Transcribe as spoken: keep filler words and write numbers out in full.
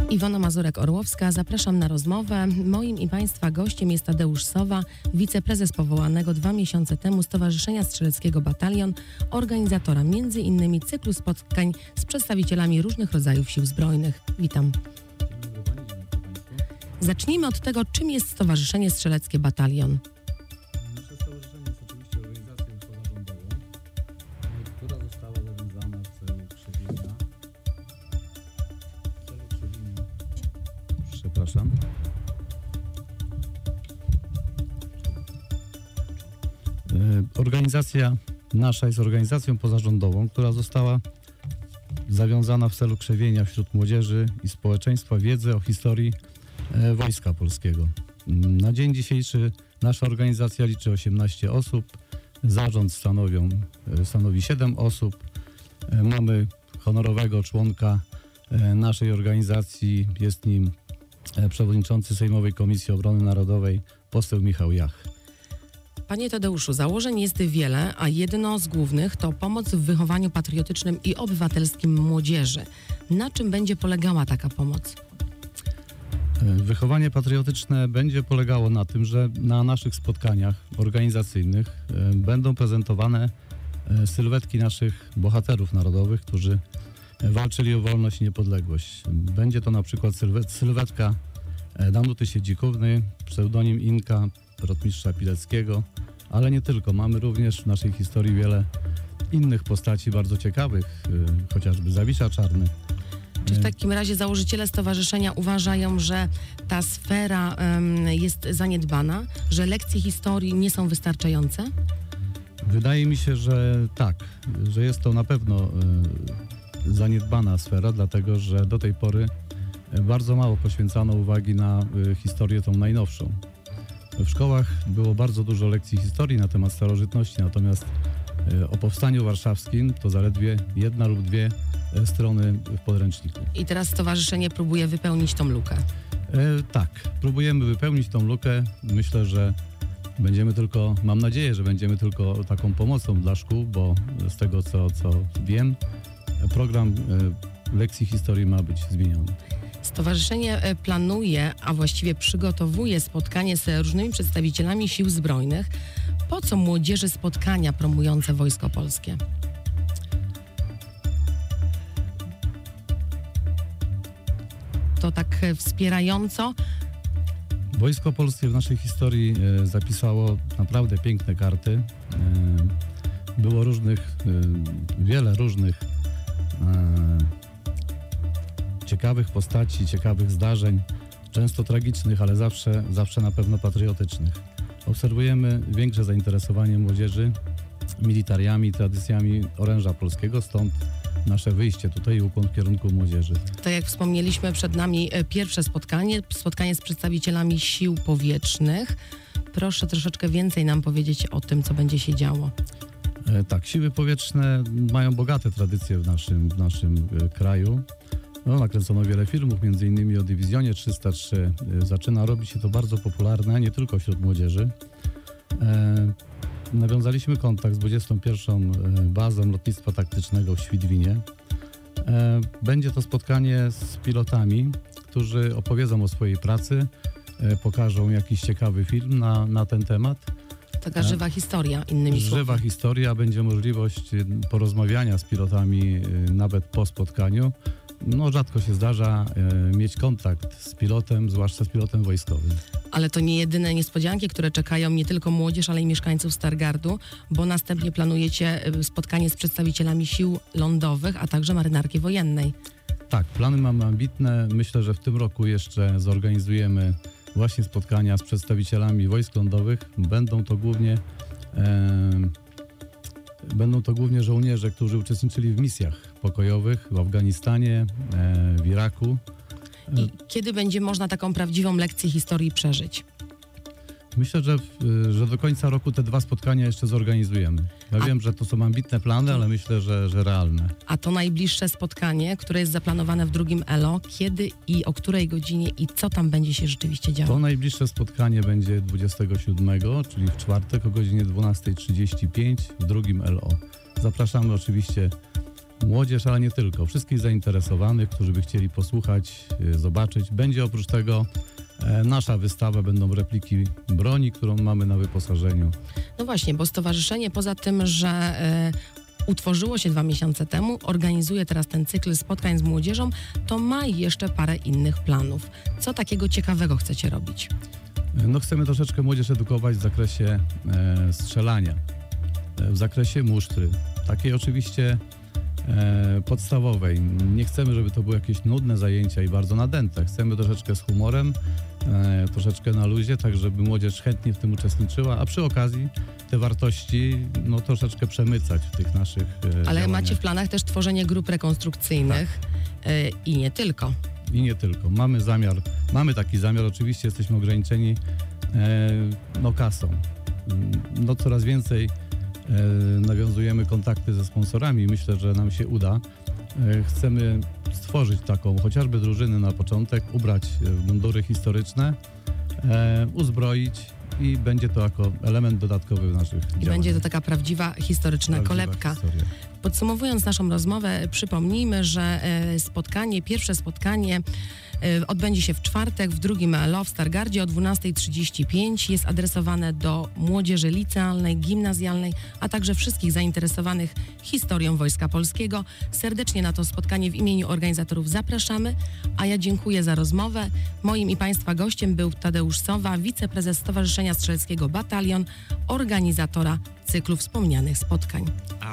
Iwona Mazurek-Orłowska, zapraszam na rozmowę. Moim i Państwa gościem jest Tadeusz Sowa, wiceprezes powołanego dwa miesiące temu Stowarzyszenia Strzeleckiego Batalion, organizatora między innymi cyklu spotkań z przedstawicielami różnych rodzajów sił zbrojnych. Witam. Zacznijmy od tego, czym jest Stowarzyszenie Strzeleckie Batalion. Nasze stowarzyszenie jest oczywiście organizacją pozarządową, która została zawiązana w celu krzewienia. W celu krzewienia. Przepraszam. Organizacja nasza jest organizacją pozarządową, która została zawiązana w celu krzewienia wśród młodzieży i społeczeństwa wiedzy o historii Wojska Polskiego. Na dzień dzisiejszy nasza organizacja liczy osiemnaście osób, zarząd stanowią, stanowi siedem osób. Mamy honorowego członka naszej organizacji, jest nim przewodniczący Sejmowej Komisji Obrony Narodowej, poseł Michał Jach. Panie Tadeuszu, założeń jest wiele, a jedno z głównych to pomoc w wychowaniu patriotycznym i obywatelskim młodzieży. Na czym będzie polegała taka pomoc? Wychowanie patriotyczne będzie polegało na tym, że na naszych spotkaniach organizacyjnych będą prezentowane sylwetki naszych bohaterów narodowych, którzy walczyli o wolność i niepodległość. Będzie to na przykład sylwetka Danuty Siedzikówny, pseudonim Inka, rotmistrza Pileckiego, ale nie tylko. Mamy również w naszej historii wiele innych postaci bardzo ciekawych, chociażby Zawisza Czarny. Czy w takim razie założyciele stowarzyszenia uważają, że ta sfera um, jest zaniedbana, że lekcje historii nie są wystarczające? Wydaje mi się, że tak, że jest to na pewno y, zaniedbana sfera, dlatego że do tej pory bardzo mało poświęcano uwagi na y, historię tą najnowszą. W szkołach było bardzo dużo lekcji historii na temat starożytności, natomiast y, o powstaniu warszawskim to zaledwie jedna lub dwie strony w podręczniku. I teraz stowarzyszenie próbuje wypełnić tą lukę. E, tak, próbujemy wypełnić tą lukę. Myślę, że będziemy tylko, mam nadzieję, że będziemy tylko taką pomocą dla szkół, bo z tego co, co wiem, program e, lekcji historii ma być zmieniony. Stowarzyszenie planuje, a właściwie przygotowuje spotkanie z różnymi przedstawicielami sił zbrojnych. Po co młodzieży spotkania promujące Wojsko Polskie? To tak wspierająco. Wojsko Polskie w naszej historii e, zapisało naprawdę piękne karty. E, było różnych, e, wiele różnych e, ciekawych postaci, ciekawych zdarzeń, często tragicznych, ale zawsze, zawsze na pewno patriotycznych. Obserwujemy większe zainteresowanie młodzieży militariami, tradycjami oręża polskiego, stąd nasze wyjście tutaj i ukłon w kierunku młodzieży. Tak jak wspomnieliśmy, przed nami pierwsze spotkanie, spotkanie z przedstawicielami sił powietrznych. Proszę troszeczkę więcej nam powiedzieć o tym, co będzie się działo. E, tak, siły powietrzne mają bogate tradycje w naszym, w naszym e, kraju. No, nakręcono wiele filmów, między innymi o Dywizjonie trzysta trzy. E, zaczyna robić się to bardzo popularne, nie tylko wśród młodzieży. E, Nawiązaliśmy kontakt z dwudziestą pierwszą bazą lotnictwa taktycznego w Świdwinie. Będzie to spotkanie z pilotami, którzy opowiedzą o swojej pracy, pokażą jakiś ciekawy film na, na ten temat. Taka żywa historia, innymi słowy. Żywa historia, będzie możliwość porozmawiania z pilotami nawet po spotkaniu. No, rzadko się zdarza e, mieć kontakt z pilotem, zwłaszcza z pilotem wojskowym. Ale to nie jedyne niespodzianki, które czekają nie tylko młodzież, ale i mieszkańców Stargardu, bo następnie planujecie spotkanie z przedstawicielami sił lądowych, a także marynarki wojennej. Tak, plany mamy ambitne. Myślę, że w tym roku jeszcze zorganizujemy właśnie spotkania z przedstawicielami wojsk lądowych. Będą to głównie e, będą to głównie żołnierze, którzy uczestniczyli w misjach pokojowych w Afganistanie, e, w Iraku. I kiedy będzie można taką prawdziwą lekcję historii przeżyć? Myślę, że, że do końca roku te dwa spotkania jeszcze zorganizujemy. Ja A... wiem, że to są ambitne plany, ale myślę, że, że realne. A to najbliższe spotkanie, które jest zaplanowane w drugim E L O, kiedy i o której godzinie i co tam będzie się rzeczywiście działo? To najbliższe spotkanie będzie dwudziestego siódmego, czyli w czwartek o godzinie dwunastej trzydzieści pięć w drugim E L O. Zapraszamy oczywiście młodzież, ale nie tylko, wszystkich zainteresowanych, którzy by chcieli posłuchać, y, zobaczyć. Będzie oprócz tego e, nasza wystawa, będą repliki broni, którą mamy na wyposażeniu. No właśnie, bo stowarzyszenie poza tym, że e, utworzyło się dwa miesiące temu, organizuje teraz ten cykl spotkań z młodzieżą, to ma jeszcze parę innych planów. Co takiego ciekawego chcecie robić? No chcemy troszeczkę młodzież edukować w zakresie e, strzelania, e, w zakresie musztry, takiej oczywiście e, podstawowej. Nie chcemy, żeby to były jakieś nudne zajęcia i bardzo nadęte. Chcemy troszeczkę z humorem, e, troszeczkę na luzie, tak żeby młodzież chętnie w tym uczestniczyła, a przy okazji te wartości no, troszeczkę przemycać w tych naszych e, Ale działaniach. macie w planach też tworzenie grup rekonstrukcyjnych e, i nie tylko. I nie tylko. Mamy zamiar, mamy taki zamiar, oczywiście jesteśmy ograniczeni e, no kasą. No coraz więcej e, nawiązujemy kontakty ze sponsorami. Myślę, że nam się uda. E, chcemy stworzyć taką chociażby drużynę na początek, ubrać w mundury historyczne, e, uzbroić i będzie to jako element dodatkowy w naszych I działaniach. będzie to taka prawdziwa historyczna Prawdziwa kolebka. historia. Podsumowując naszą rozmowę, przypomnijmy, że e, spotkanie, pierwsze spotkanie e, odbędzie się w czwartek w drugim L O w Stargardzie o dwunasta trzydzieści pięć. Jest adresowane do młodzieży licealnej, gimnazjalnej, a także wszystkich zainteresowanych historią Wojska Polskiego. Serdecznie na to spotkanie w imieniu organizatorów zapraszamy, a ja dziękuję za rozmowę. Moim i Państwa gościem był Tadeusz Sowa, wiceprezes Stowarzyszenia Strzeleckiego Batalion, organizatora cyklu wspomnianych spotkań.